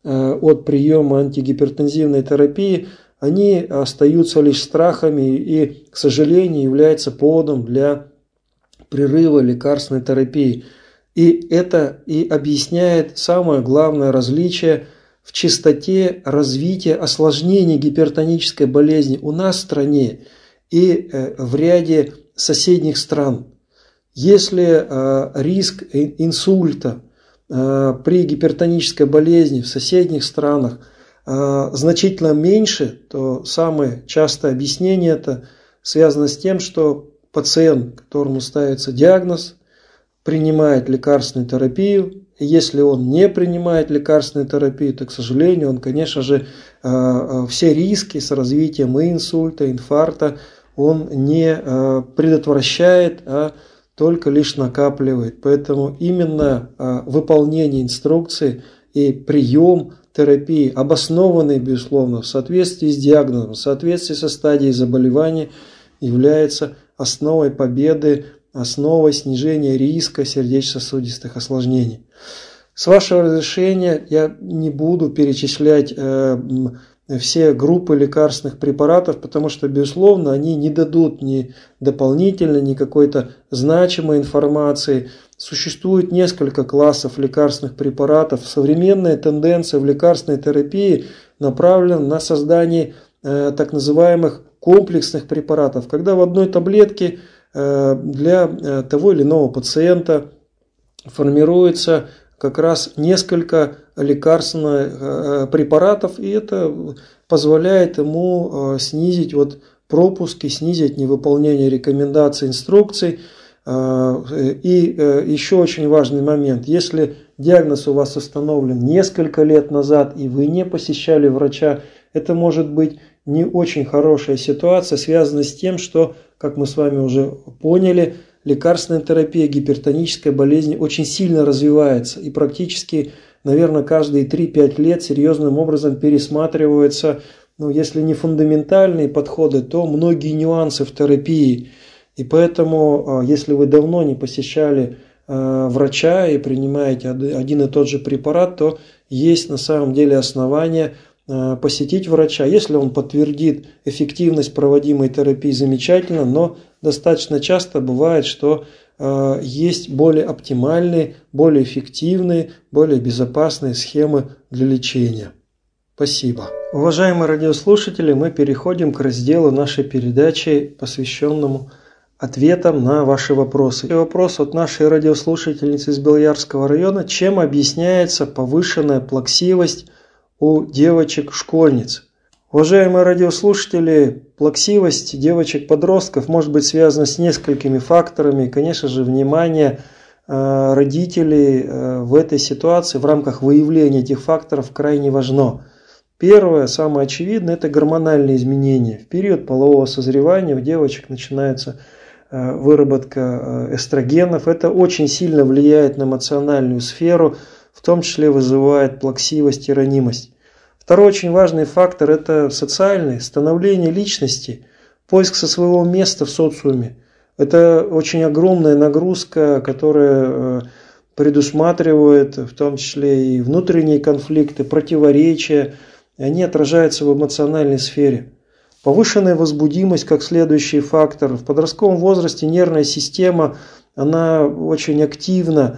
Speaker 2: от приема антигипертензивной терапии, они остаются лишь страхами и, к сожалению, являются поводом для прерыва лекарственной терапии. И это и объясняет самое главное различие в частоте развития осложнений гипертонической болезни у нас в стране и в ряде соседних стран. Если риск инсульта при гипертонической болезни в соседних странах значительно меньше, то самое частое объяснение это связано с тем, что пациент, которому ставится диагноз, принимает лекарственную терапию. И если он не принимает лекарственную терапию, то, к сожалению, он, конечно же, все риски с развитием и инсульта, инфаркта он не предотвращает, а только лишь накапливает. Поэтому именно выполнение инструкции и прием терапии, обоснованный, безусловно, в соответствии с диагнозом, в соответствии со стадией заболевания, является основой победы, основой снижения риска сердечно-сосудистых осложнений. С вашего разрешения я не буду перечислять э, все группы лекарственных препаратов, потому что, безусловно, они не дадут ни дополнительной, ни какой-то значимой информации. Существует несколько классов лекарственных препаратов. Современная тенденция в лекарственной терапии направлена на создание э, так называемых комплексных препаратов, когда в одной таблетке э, для э, того или иного пациента формируется как раз несколько лекарственных э, препаратов, и это позволяет ему э, снизить вот пропуски, снизить невыполнение рекомендаций, инструкций. Э, и э, еще очень важный момент, если диагноз у вас установлен несколько лет назад, и вы не посещали врача, это может быть не очень хорошая ситуация, связанная с тем, что, как мы с вами уже поняли, лекарственная терапия гипертонической болезни очень сильно развивается и практически, наверное, каждые три-пять лет серьезным образом пересматриваются, ну, если не фундаментальные подходы, то многие нюансы в терапии. И поэтому, если вы давно не посещали врача и принимаете один и тот же препарат, то есть на самом деле основания посетить врача. Если он подтвердит эффективность проводимой терапии, замечательно, но достаточно часто бывает, что э, есть более оптимальные, более эффективные, более безопасные схемы для лечения. Спасибо. Уважаемые радиослушатели, мы переходим к разделу нашей передачи, посвященному ответам на ваши вопросы. Вопрос от нашей радиослушательницы из Белоярского района. Чем объясняется повышенная плаксивость у девочек-школьниц? Уважаемые радиослушатели, плаксивость девочек-подростков может быть связана с несколькими факторами. И, конечно же, внимание родителей в этой ситуации в рамках выявления этих факторов крайне важно. Первое, самое очевидное, это гормональные изменения. В период полового созревания у девочек начинается выработка эстрогенов. Это очень сильно влияет на эмоциональную сферу, в том числе вызывает плаксивость и ранимость. Второй очень важный фактор – это социальное становление личности, поиск со своего места в социуме. Это очень огромная нагрузка, которая предусматривает в том числе и внутренние конфликты, противоречия. Они отражаются в эмоциональной сфере. Повышенная возбудимость как следующий фактор. В подростковом возрасте нервная система, она очень активно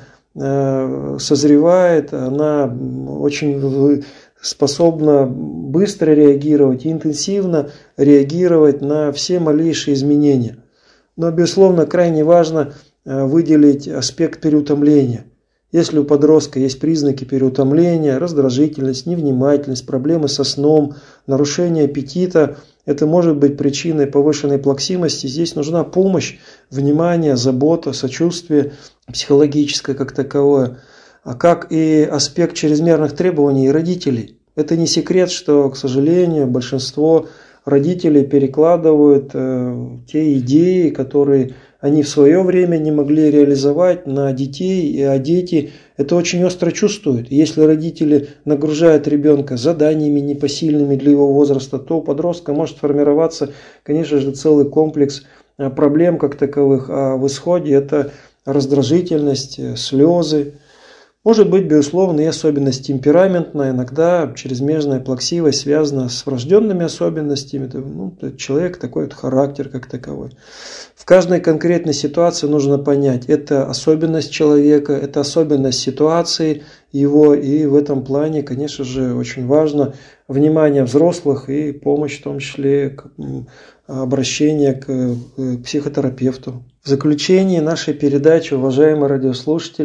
Speaker 2: созревает, она очень способна быстро реагировать и интенсивно реагировать на все малейшие изменения. Но, безусловно, крайне важно выделить аспект переутомления. Если у подростка есть признаки переутомления, раздражительность, невнимательность, проблемы со сном, нарушение аппетита, это может быть причиной повышенной плаксивости. Здесь нужна помощь, внимание, забота, сочувствие психологическое как таковое, а как и аспект чрезмерных требований родителей. Это не секрет, что, к сожалению, большинство родителей перекладывают э, те идеи, которые они в свое время не могли реализовать на детей, а дети это очень остро чувствуют. Если родители нагружают ребенка заданиями непосильными для его возраста, то у подростка может формироваться, конечно же, целый комплекс проблем как таковых, а в исходе это раздражительность, слезы. Может быть, безусловно, и особенность темпераментная, иногда чрезмерная плаксивость связана с врожденными особенностями. Ну, человек такой вот характер как таковой. В каждой конкретной ситуации нужно понять, это особенность человека, это особенность ситуации его, и в этом плане, конечно же, очень важно внимание взрослых и помощь, в том числе к обращение к психотерапевту. В заключении нашей передачи, уважаемые радиослушатели,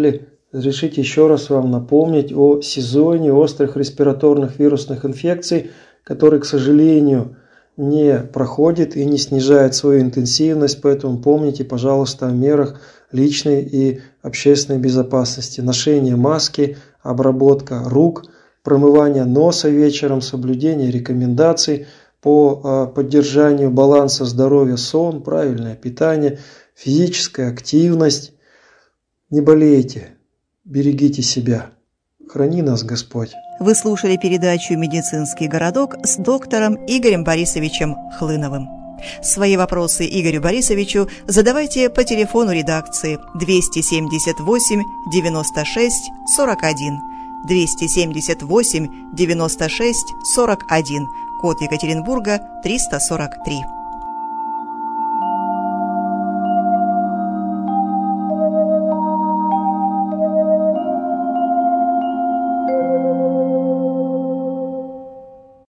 Speaker 2: разрешите еще раз вам напомнить о сезоне острых респираторных вирусных инфекций, который, к сожалению, не проходит и не снижает свою интенсивность, поэтому помните, пожалуйста, о мерах личной и общественной безопасности. Ношение маски, обработка рук, промывание носа вечером, соблюдение рекомендаций по поддержанию баланса здоровья, сон, правильное питание, физическая активность. Не болейте, берегите себя. Храни нас Господь.
Speaker 1: Вы слушали передачу «Медицинский городок» с доктором Игорем Борисовичем Хлыновым. Свои вопросы Игорю Борисовичу задавайте по телефону редакции двести семьдесят восемь девяносто шесть сорок один, двести семьдесят восемь девяносто шесть сорок один, код Екатеринбурга триста сорок три.